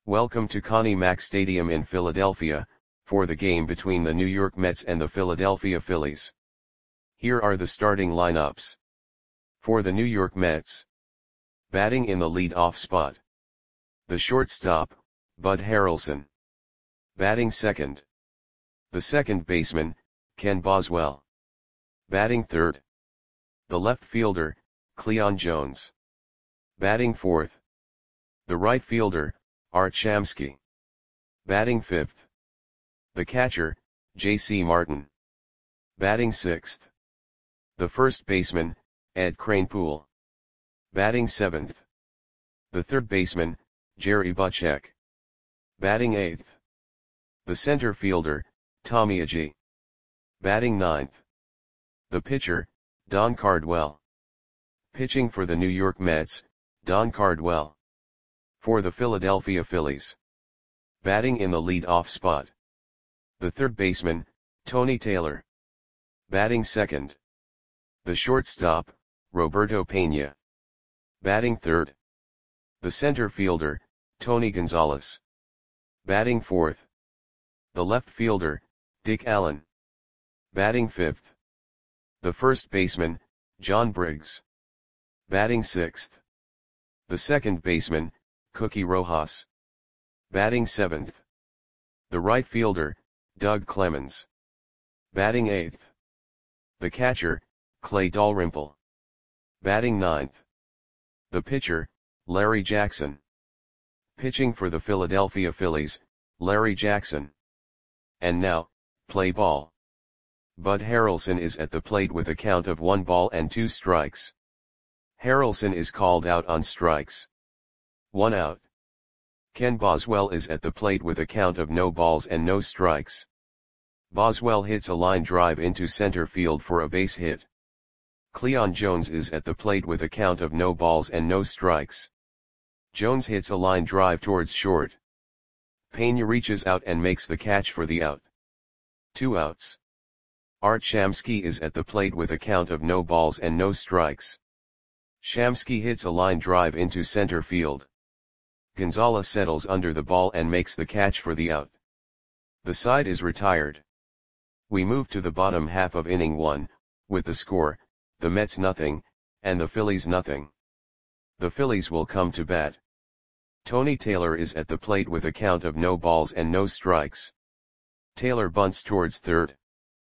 Welcome to Connie Mack Stadium in Philadelphia, for the game between the New York Mets and the Philadelphia Phillies. Here are the starting lineups. For the New York Mets. Batting in the lead-off spot. The shortstop, Bud Harrelson. Batting second. The second baseman, Ken Boswell. Batting third. The left fielder, Cleon Jones. Batting fourth. The right fielder, Art Shamsky. Batting fifth. The catcher, J.C. Martin. Batting sixth. The first baseman, Ed Kranepool. Batting seventh. The third baseman, Jerry Butchek. Batting eighth. The center fielder, Tommy Agee. Batting ninth. The pitcher, Don Cardwell. Pitching for the New York Mets, Don Cardwell. For the Philadelphia Phillies. Batting in the lead-off spot. The third baseman, Tony Taylor. Batting second. The shortstop, Roberto Pena. Batting third. The center fielder, Tony Gonzalez. Batting fourth. The left fielder, Dick Allen. Batting fifth. The first baseman, John Briggs. Batting sixth. The second baseman, Cookie Rojas. Batting seventh. The right fielder, Doug Clemens. Batting eighth. The catcher, Clay Dalrymple. Batting ninth. The pitcher, Larry Jackson. Pitching for the Philadelphia Phillies, Larry Jackson. And now, play ball. Bud Harrelson is at the plate with a count of 1 ball and 2 strikes. Harrelson is called out on strikes. 1 out. Ken Boswell is at the plate with a count of no balls and no strikes. Boswell hits a line drive into center field for a base hit. Cleon Jones is at the plate with a count of no balls and no strikes. Jones hits a line drive towards short. Pena reaches out and makes the catch for the out. 2 outs. Art Shamsky is at the plate with a count of no balls and no strikes. Shamsky hits a line drive into center field. Gonzalez settles under the ball and makes the catch for the out. The side is retired. We move to the bottom half of inning 1, with the score, the Mets nothing, and the Phillies nothing. The Phillies will come to bat. Tony Taylor is at the plate with a count of no balls and no strikes. Taylor bunts towards third.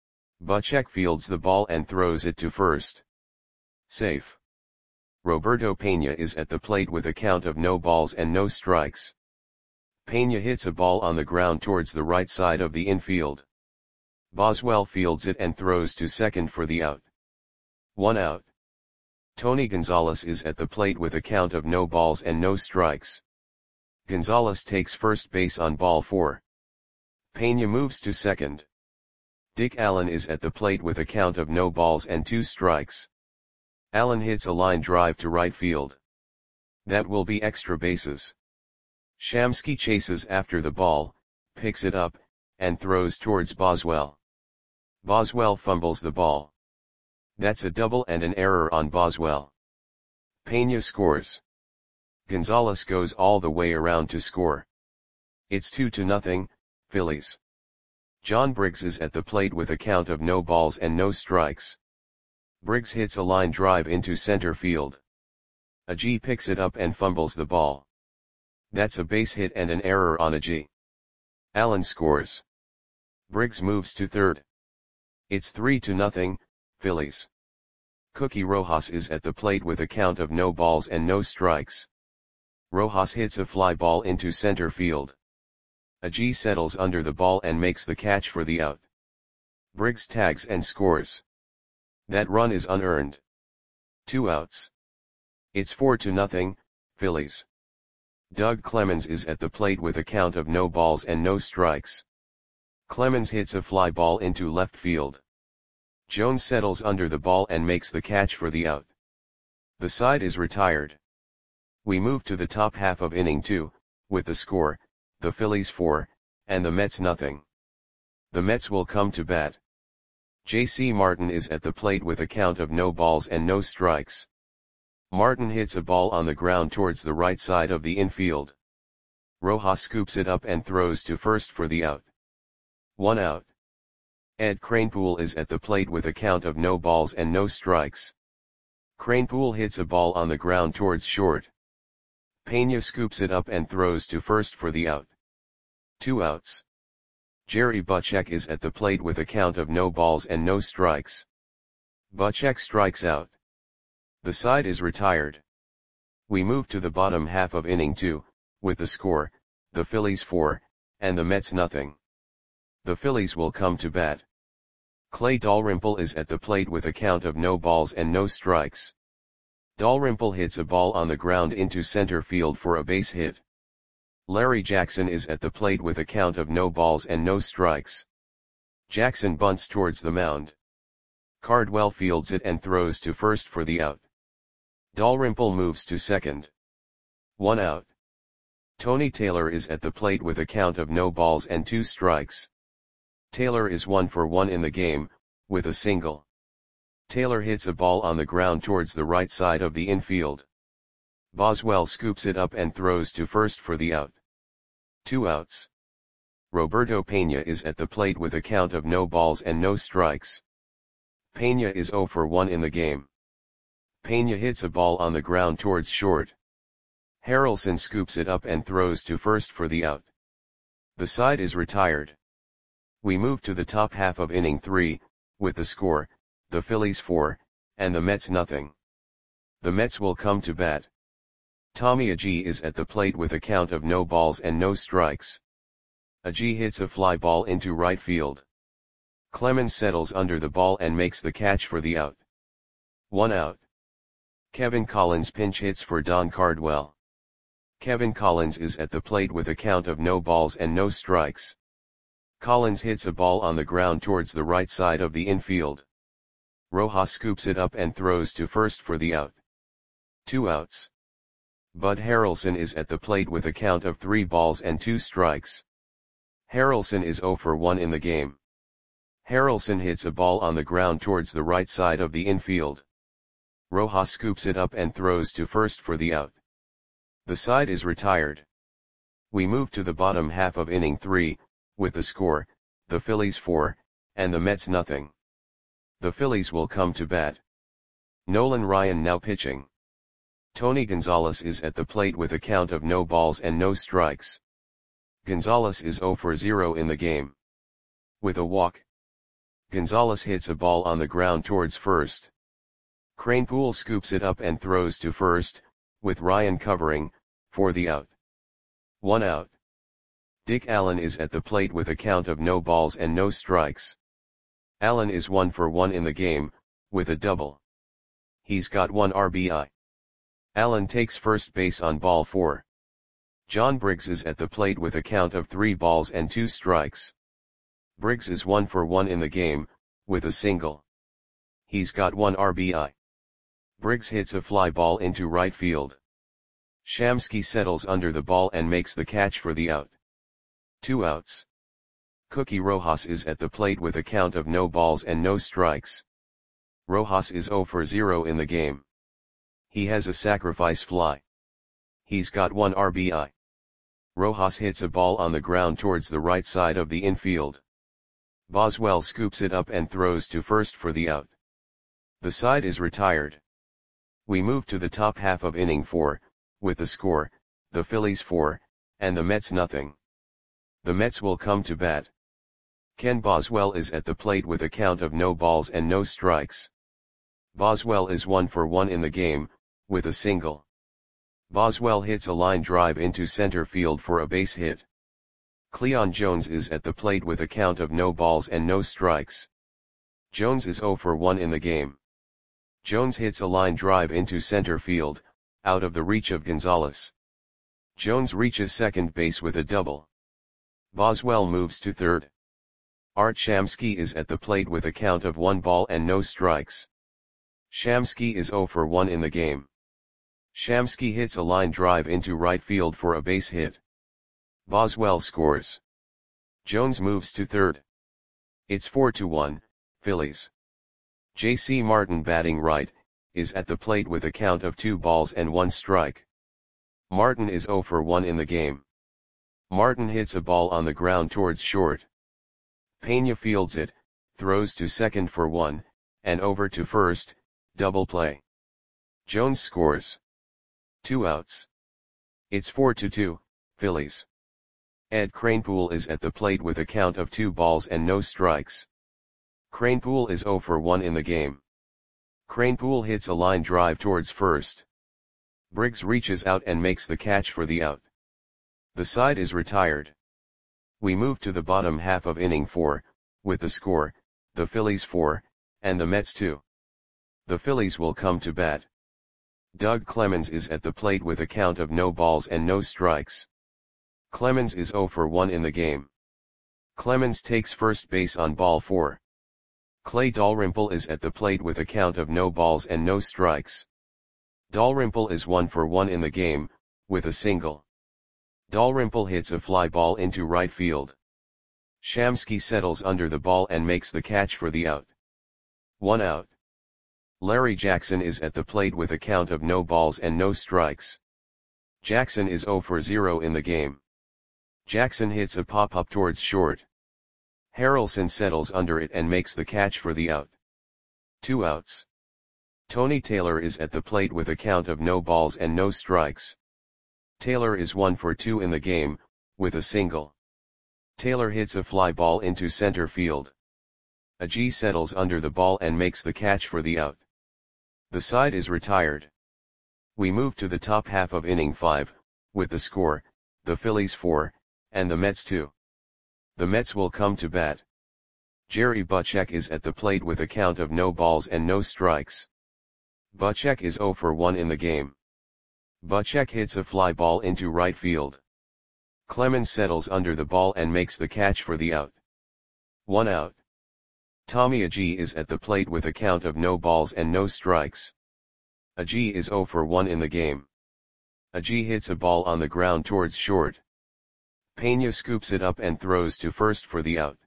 Butchek fields the ball and throws it to first. Safe. Roberto Pena is at the plate with a count of no balls and no strikes. Pena hits a ball on the ground towards the right side of the infield. Boswell fields it and throws to second for the out. 1 out. Tony Gonzalez is at the plate with a count of no balls and no strikes. Gonzalez takes first base on ball 4. Pena moves to second. Dick Allen is at the plate with a count of no balls and 2 strikes. Allen hits a line drive to right field. That will be extra bases. Shamsky chases after the ball, picks it up, and throws towards Boswell. Boswell fumbles the ball. That's a double and an error on Boswell. Pena scores. Gonzalez goes all the way around to score. It's 2-0, Phillies. John Briggs is at the plate with a count of no balls and no strikes. Briggs hits a line drive into center field. Agee picks it up and fumbles the ball. That's a base hit and an error on Agee. Allen scores. Briggs moves to third. It's 3-0, Phillies. Cookie Rojas is at the plate with a count of no balls and no strikes. Rojas hits a fly ball into center field. Agee settles under the ball and makes the catch for the out. Briggs tags and scores. That run is unearned. 2 outs. It's 4-0, Phillies. Doug Clemens is at the plate with a count of no balls and no strikes. Clemens hits a fly ball into left field. Jones settles under the ball and makes the catch for the out. The side is retired. We move to the top half of inning 2, with the score, the Phillies 4, and the Mets nothing. The Mets will come to bat. J.C. Martin is at the plate with a count of no balls and no strikes. Martin hits a ball on the ground towards the right side of the infield. Rojas scoops it up and throws to first for the out. 1 out. Ed Kranepool is at the plate with a count of no balls and no strikes. Kranepool hits a ball on the ground towards short. Pena scoops it up and throws to first for the out. 2 outs. Jerry Butchek is at the plate with a count of no balls and no strikes. Butchek strikes out. The side is retired. We move to the bottom half of inning 2, with the score, the Phillies 4, and the Mets nothing. The Phillies will come to bat. Clay Dalrymple is at the plate with a count of no balls and no strikes. Dalrymple hits a ball on the ground into center field for a base hit. Larry Jackson is at the plate with a count of no balls and no strikes. Jackson bunts towards the mound. Cardwell fields it and throws to first for the out. Dalrymple moves to second. 1 out. Tony Taylor is at the plate with a count of no balls and 2 strikes. Taylor is 1 for 1 in the game, with a single. Taylor hits a ball on the ground towards the right side of the infield. Boswell scoops it up and throws to first for the out. 2 outs. Roberto Pena is at the plate with a count of no balls and no strikes. Pena is 0 for 1 in the game. Pena hits a ball on the ground towards short. Harrelson scoops it up and throws to first for the out. The side is retired. We move to the top half of inning 3, with the score, the Phillies 4, and the Mets nothing. The Mets will come to bat. Tommy Agee is at the plate with a count of no balls and no strikes. Agee hits a fly ball into right field. Clemens settles under the ball and makes the catch for the out. 1 out. Kevin Collins pinch hits for Don Cardwell. Kevin Collins is at the plate with a count of no balls and no strikes. Collins hits a ball on the ground towards the right side of the infield. Rojas scoops it up and throws to first for the out. 2 outs. Bud Harrelson is at the plate with a count of 3 balls and 2 strikes. Harrelson is 0 for 1 in the game. Harrelson hits a ball on the ground towards the right side of the infield. Rojas scoops it up and throws to first for the out. The side is retired. We move to the bottom half of inning 3, with the score, the Phillies 4, and the Mets nothing. The Phillies will come to bat. Nolan Ryan now pitching. Tony Gonzalez is at the plate with a count of no balls and no strikes. Gonzalez is 0 for 0 in the game. With a walk. Gonzalez hits a ball on the ground towards first. Kranepool scoops it up and throws to first, with Ryan covering, for the out. 1 out. Dick Allen is at the plate with a count of no balls and no strikes. Allen is 1 for 1 in the game, with a double. He's got 1 RBI. Allen takes first base on ball 4. John Briggs is at the plate with a count of 3 balls and 2 strikes. Briggs is 1 for 1 in the game, with a single. He's got 1 RBI. Briggs hits a fly ball into right field. Shamsky settles under the ball and makes the catch for the out. 2 outs. Cookie Rojas is at the plate with a count of no balls and no strikes. Rojas is 0 for 0 in the game. He has a sacrifice fly. He's got 1 RBI. Rojas hits a ball on the ground towards the right side of the infield. Boswell scoops it up and throws to first for the out. The side is retired. We move to the top half of inning 4, with the score, the Phillies 4, and the Mets nothing. The Mets will come to bat. Ken Boswell is at the plate with a count of no balls and no strikes. Boswell is 1 for 1 in the game, with a single. Boswell hits a line drive into center field for a base hit. Cleon Jones is at the plate with a count of no balls and no strikes. Jones is 0 for 1 in the game. Jones hits a line drive into center field, out of the reach of Gonzalez. Jones reaches second base with a double. Boswell moves to third. Art Shamsky is at the plate with a count of 1 ball and no strikes. Shamsky is 0 for 1 in the game. Shamsky hits a line drive into right field for a base hit. Boswell scores. Jones moves to third. It's 4-1, Phillies. J.C. Martin batting right, is at the plate with a count of 2 balls and 1 strike. Martin is 0 for 1 in the game. Martin hits a ball on the ground towards short. Pena fields it, throws to second for 1, and over to first, double play. Jones scores. 2 outs. It's 4-2, Phillies. Ed Kranepool is at the plate with a count of 2 balls and no strikes. Kranepool is 0 for 1 in the game. Kranepool hits a line drive towards first. Briggs reaches out and makes the catch for the out. The side is retired. We move to the bottom half of inning 4, with the score, the Phillies 4, and the Mets 2. The Phillies will come to bat. Doug Clemens is at the plate with a count of no balls and no strikes. Clemens is 0 for 1 in the game. Clemens takes first base on ball 4. Clay Dalrymple is at the plate with a count of no balls and no strikes. Dalrymple is 1 for 1 in the game, with a single. Dalrymple hits a fly ball into right field. Shamsky settles under the ball and makes the catch for the out. 1 out. Larry Jackson is at the plate with a count of no balls and no strikes. Jackson is 0 for 0 in the game. Jackson hits a pop-up towards short. Harrelson settles under it and makes the catch for the out. 2 outs. Tony Taylor is at the plate with a count of no balls and no strikes. Taylor is 1 for 2 in the game, with a single. Taylor hits a fly ball into center field. Agee settles under the ball and makes the catch for the out. The side is retired. We move to the top half of inning 5, with the score, the Phillies 4, and the Mets 2. The Mets will come to bat. Jerry Butchek is at the plate with a count of no balls and no strikes. Butchek is 0 for 1 in the game. Butchek hits a fly ball into right field. Clemens settles under the ball and makes the catch for the out. 1 out. Tommy Agee is at the plate with a count of no balls and no strikes. Agee is 0 for 1 in the game. Agee hits a ball on the ground towards short. Pena scoops it up and throws to first for the out.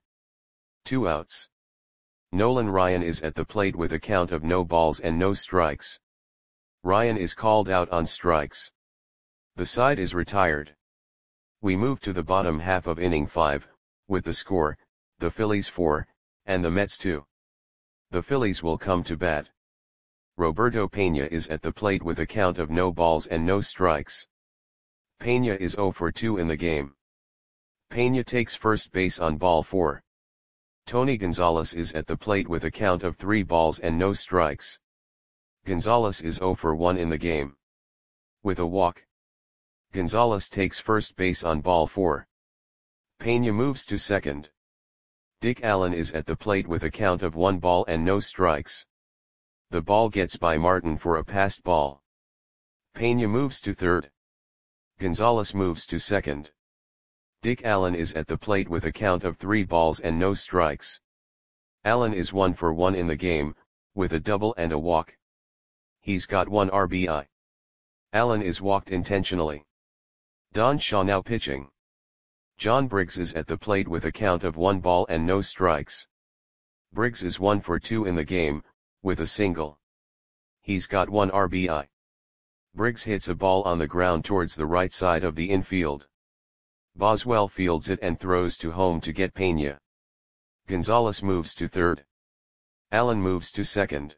2 outs. Nolan Ryan is at the plate with a count of no balls and no strikes. Ryan is called out on strikes. The side is retired. We move to the bottom half of inning 5, with the score, the Phillies 4, and the Mets 2. The Phillies will come to bat. Roberto Pena is at the plate with a count of no balls and no strikes. Pena is 0 for 2 in the game. Pena takes first base on ball 4. Tony Gonzalez is at the plate with a count of 3 balls and no strikes. Gonzalez is 0 for 1 in the game. With a walk. Gonzalez takes first base on ball 4. Pena moves to second. Dick Allen is at the plate with a count of 1 ball and no strikes. The ball gets by Martin for a passed ball. Pena moves to third. Gonzalez moves to second. Dick Allen is at the plate with a count of 3 balls and no strikes. Allen is 1 for 1 in the game, with a double and a walk. He's got 1 RBI. Allen is walked intentionally. Don Shaw now pitching. John Briggs is at the plate with a count of 1 ball and no strikes. Briggs is 1 for 2 in the game, with a single. He's got 1 RBI. Briggs hits a ball on the ground towards the right side of the infield. Boswell fields it and throws to home to get Pena. Gonzalez moves to third. Allen moves to second.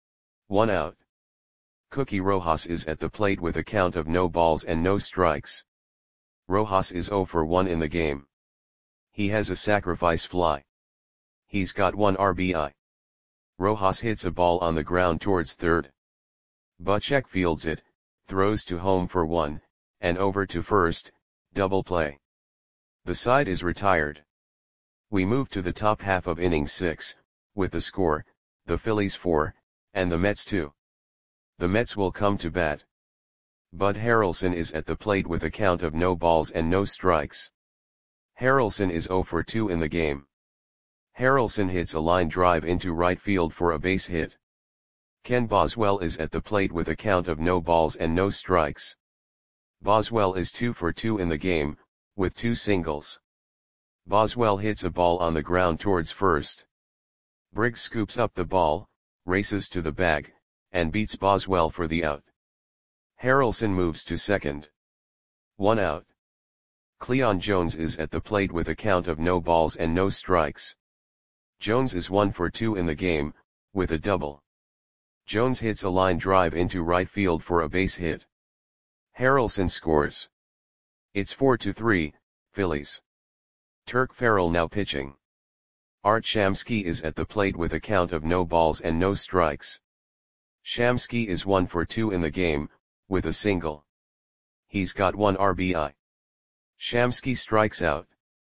1 out. Cookie Rojas is at the plate with a count of no balls and no strikes. Rojas is 0 for 1 in the game. He has a sacrifice fly. He's got 1 RBI. Rojas hits a ball on the ground towards third. Butchek fields it, throws to home for 1, and over to first, double play. The side is retired. We move to the top half of inning 6, with the score, the Phillies 4, and the Mets 2. The Mets will come to bat. Bud Harrelson is at the plate with a count of no balls and no strikes. Harrelson is 0 for 2 in the game. Harrelson hits a line drive into right field for a base hit. Ken Boswell is at the plate with a count of no balls and no strikes. Boswell is 2 for 2 in the game, with 2 singles. Boswell hits a ball on the ground towards first. Briggs scoops up the ball, races to the bag, and beats Boswell for the out. Harrelson moves to second. 1 out. Cleon Jones is at the plate with a count of no balls and no strikes. Jones is 1 for 2 in the game, with a double. Jones hits a line drive into right field for a base hit. Harrelson scores. It's 4-3, Phillies. Turk Farrell now pitching. Art Shamsky is at the plate with a count of no balls and no strikes. Shamsky is 1 for 2 in the game, with a single. He's got 1 RBI. Shamsky strikes out.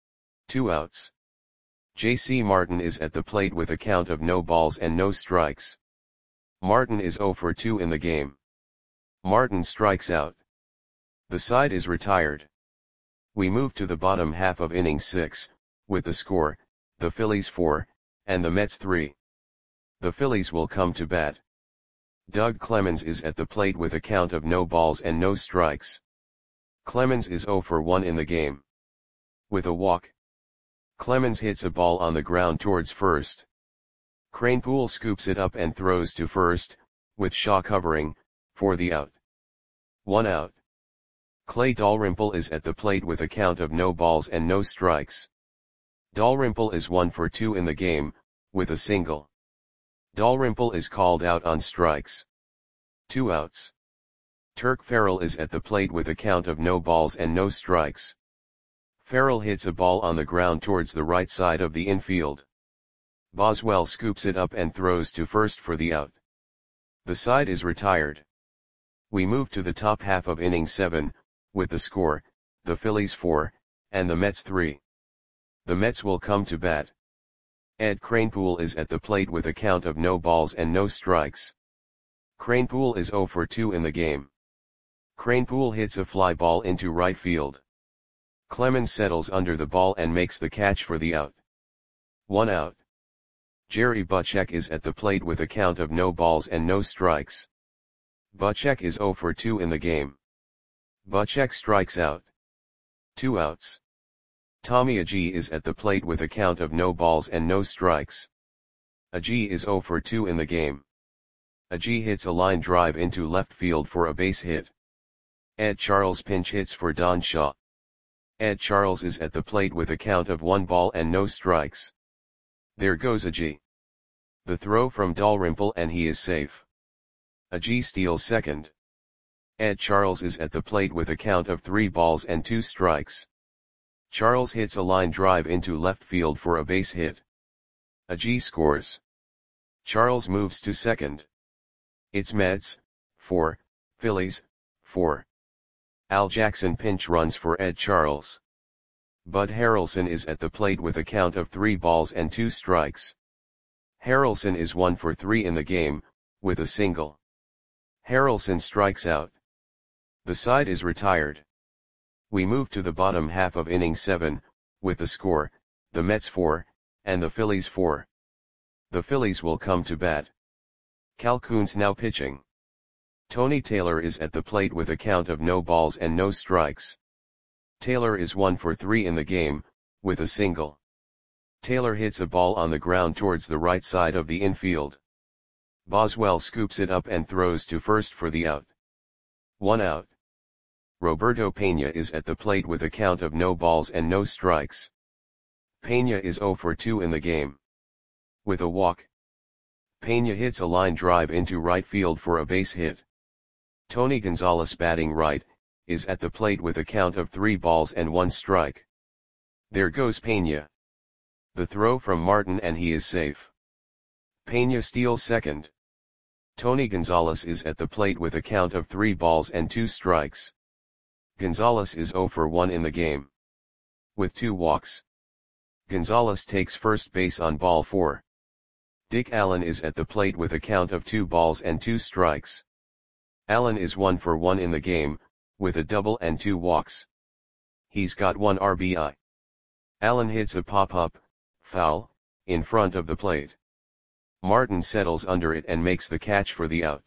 2 outs. J.C. Martin is at the plate with a count of no balls and no strikes. Martin is 0 for 2 in the game. Martin strikes out. The side is retired. We move to the bottom half of inning 6, with the score, the Phillies 4, and the Mets 3. The Phillies will come to bat. Doug Clemens is at the plate with a count of no balls and no strikes. Clemens is 0 for 1 in the game. With a walk. Clemens hits a ball on the ground towards first. Kranepool scoops it up and throws to first, with Shaw covering, for the out. 1 out. Clay Dalrymple is at the plate with a count of no balls and no strikes. Dalrymple is 1 for 2 in the game, with a single. Dalrymple is called out on strikes. 2 outs. Turk Farrell is at the plate with a count of no balls and no strikes. Farrell hits a ball on the ground towards the right side of the infield. Boswell scoops it up and throws to first for the out. The side is retired. We move to the top half of inning 7, with the score, the Phillies 4, and the Mets 3. The Mets will come to bat. Ed Kranepool is at the plate with a count of no balls and no strikes. Kranepool is 0 for 2 in the game. Kranepool hits a fly ball into right field. Clemens settles under the ball and makes the catch for the out. 1 out. Jerry Butchek is at the plate with a count of no balls and no strikes. Butchek is 0 for 2 in the game. Butchek strikes out. 2 outs. Tommy Agee is at the plate with a count of no balls and no strikes. Agee is 0 for 2 in the game. Agee hits a line drive into left field for a base hit. Ed Charles pinch hits for Don Shaw. Ed Charles is at the plate with a count of 1 ball and no strikes. There goes Agee. The throw from Dalrymple and he is safe. Agee steals second. Ed Charles is at the plate with a count of 3 balls and 2 strikes. Charles hits a line drive into left field for a base hit. Agee scores. Charles moves to second. It's Mets, 4, Phillies, 4. Al Jackson pinch runs for Ed Charles. Bud Harrelson is at the plate with a count of 3 balls and 2 strikes. Harrelson is 1 for 3 in the game, with a single. Harrelson strikes out. The side is retired. We move to the bottom half of inning 7, with the score, the Mets 4, and the Phillies 4. The Phillies will come to bat. Cal Koons now pitching. Tony Taylor is at the plate with a count of no balls and no strikes. Taylor is 1 for 3 in the game, with a single. Taylor hits a ball on the ground towards the right side of the infield. Boswell scoops it up and throws to first for the out. 1 out. Roberto Pena is at the plate with a count of no balls and no strikes. Pena is 0 for 2 in the game. With a walk. Pena hits a line drive into right field for a base hit. Tony Gonzalez batting right, is at the plate with a count of 3 balls and 1 strike. There goes Pena. The throw from Martin and he is safe. Pena steals second. Tony Gonzalez is at the plate with a count of 3 balls and 2 strikes. Gonzalez is 0 for 1 in the game. With 2 walks. Gonzalez takes first base on ball 4. Dick Allen is at the plate with a count of 2 balls and 2 strikes. Allen is 1 for 1 in the game, with a double and 2 walks. He's got 1 RBI. Allen hits a pop-up, foul, in front of the plate. Martin settles under it and makes the catch for the out.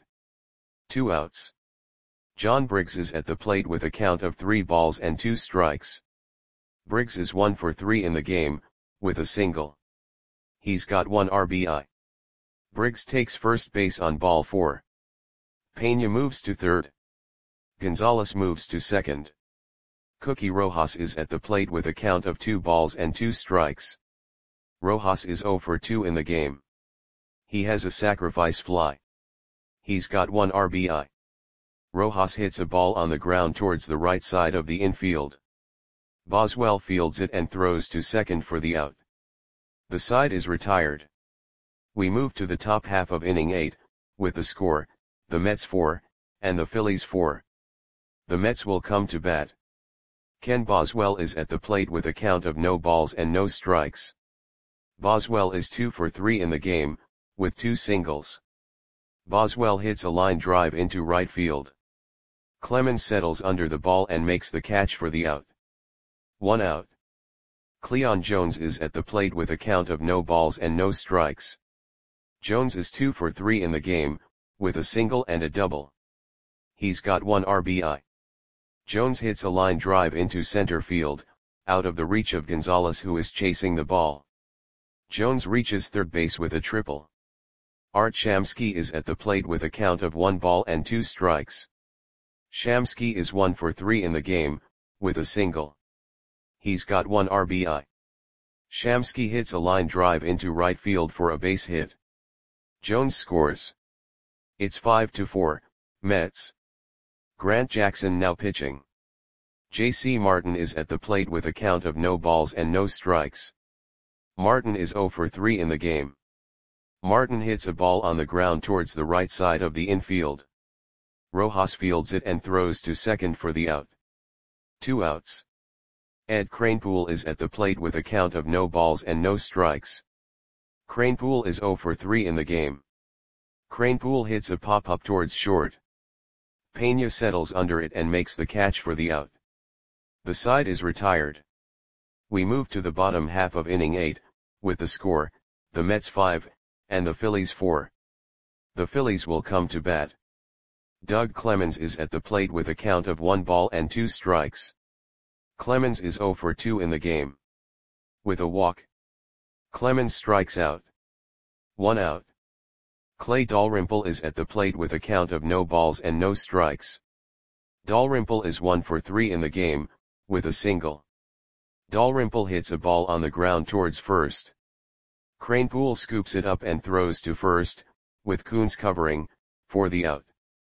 2 outs. John Briggs is at the plate with a count of 3 balls and 2 strikes. Briggs is 1 for 3 in the game, with a single. He's got 1 RBI. Briggs takes first base on ball 4. Pena moves to third. Gonzalez moves to second. Cookie Rojas is at the plate with a count of 2 balls and 2 strikes. Rojas is 0 for 2 in the game. He has a sacrifice fly. He's got 1 RBI. Rojas hits a ball on the ground towards the right side of the infield. Boswell fields it and throws to second for the out. The side is retired. We move to the top half of inning 8, with the score, the Mets 4, and the Phillies 4. The Mets will come to bat. Ken Boswell is at the plate with a count of no balls and no strikes. Boswell is 2 for 3 in the game, with 2 singles. Boswell hits a line drive into right field. Clemens settles under the ball and makes the catch for the out. 1 out. Cleon Jones is at the plate with a count of no balls and no strikes. Jones is 2 for 3 in the game, with a single and a double. He's got 1 RBI. Jones hits a line drive into center field, out of the reach of Gonzalez, who is chasing the ball. Jones reaches third base with a triple. Art Shamsky is at the plate with a count of 1 ball and 2 strikes. Shamsky is 1 for 3 in the game, with a single. He's got 1 RBI. Shamsky hits a line drive into right field for a base hit. Jones scores. It's 5-4, Mets. Grant Jackson now pitching. J.C. Martin is at the plate with a count of no balls and no strikes. Martin is 0 for 3 in the game. Martin hits a ball on the ground towards the right side of the infield. Rojas fields it and throws to second for the out. 2 outs. Ed Kranepool is at the plate with a count of no balls and no strikes. Kranepool is 0 for 3 in the game. Kranepool hits a pop-up towards short. Pena settles under it and makes the catch for the out. The side is retired. We move to the bottom half of inning 8, with the score, the Mets 5, and the Phillies 4. The Phillies will come to bat. Doug Clemens is at the plate with a count of 1 ball and 2 strikes. Clemens is 0 for 2 in the game. With a walk. Clemens strikes out. 1 out. Clay Dalrymple is at the plate with a count of no balls and no strikes. Dalrymple is 1 for 3 in the game, with a single. Dalrymple hits a ball on the ground towards first. Kranepool scoops it up and throws to first, with Coons covering, for the out.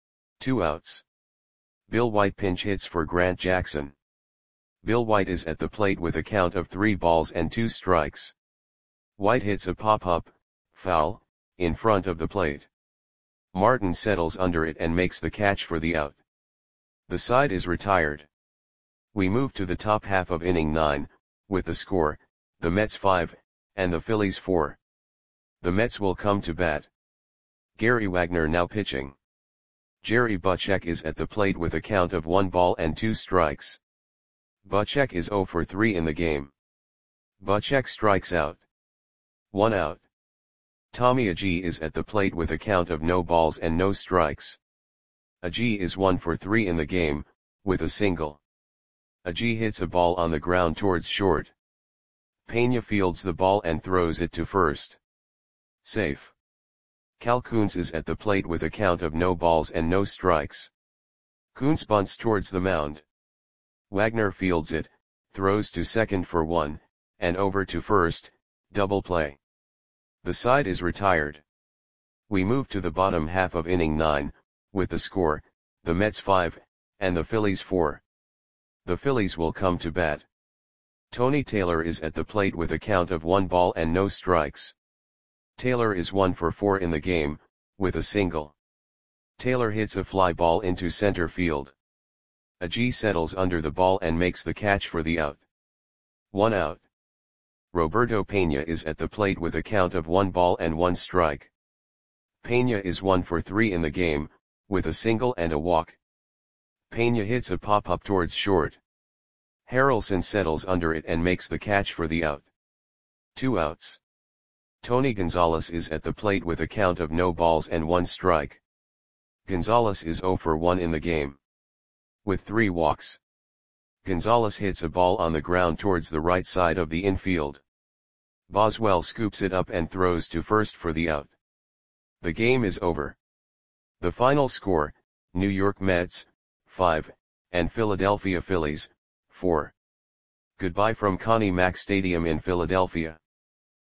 2 outs. Bill White pinch hits for Grant Jackson. Bill White is at the plate with a count of 3 balls and 2 strikes. White hits a pop-up, foul, in front of the plate. Martin settles under it and makes the catch for the out. The side is retired. We move to the top half of inning 9, with the score, the Mets 5, and the Phillies 4. The Mets will come to bat. Gary Wagner now pitching. Jerry Butchek is at the plate with a count of 1 ball and 2 strikes. Butchek is 0 for 3 in the game. Butchek strikes out. 1 out. Tommy Agee is at the plate with a count of no balls and no strikes. Agee is 1 for 3 in the game, with a single. Agee hits a ball on the ground towards short. Pena fields the ball and throws it to first. Safe. Cal Coons is at the plate with a count of no balls and no strikes. Coons bunts towards the mound. Wagner fields it, throws to second for 1, and over to first, double play. The side is retired. We move to the bottom half of inning 9, with the score, the Mets 5, and the Phillies 4. The Phillies will come to bat. Tony Taylor is at the plate with a count of 1 ball and no strikes. Taylor is 1 for 4 in the game, with a single. Taylor hits a fly ball into center field. Agee settles under the ball and makes the catch for the out. 1 out. Roberto Pena is at the plate with a count of 1 ball and 1 strike. Pena is 1 for 3 in the game, with a single and a walk. Pena hits a pop-up towards short. Harrelson settles under it and makes the catch for the out. 2 outs. Tony Gonzalez is at the plate with a count of no balls and 1 strike. Gonzalez is 0 for 1 in the game. With 3 walks. Gonzalez hits a ball on the ground towards the right side of the infield. Boswell scoops it up and throws to first for the out. The game is over. The final score, New York Mets, 5, and Philadelphia Phillies, 4. Goodbye from Connie Mack Stadium in Philadelphia.